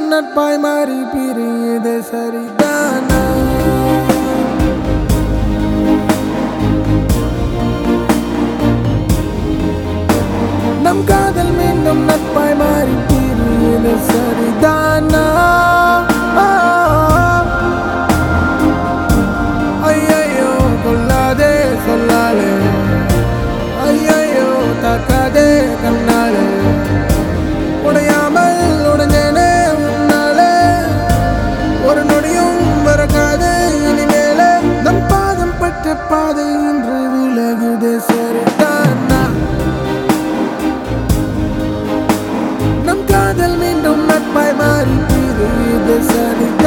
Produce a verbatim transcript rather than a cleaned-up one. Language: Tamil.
நட்பாய் மாறி பிரியுது சரிதானா? நம் காதல் மீண்டும் நட்பாய் மாறி பிரியுது சரிதானா? ஐயையோ கொல்லாதே சொல்லாலே, ஐயையோ தாக்காதே கண்ணாலே, உடையாமல் உடைஞ்சேனே உன்னாலே, ஒரு நொடியும் மறக்காது இனிமேலே. நம் பாதம் பற்ற பாதை இன்று விலகுது சரிதானா? நம் காதல் மீண்டும் நட்பாய் மாறி பிரியுது சரிதானா?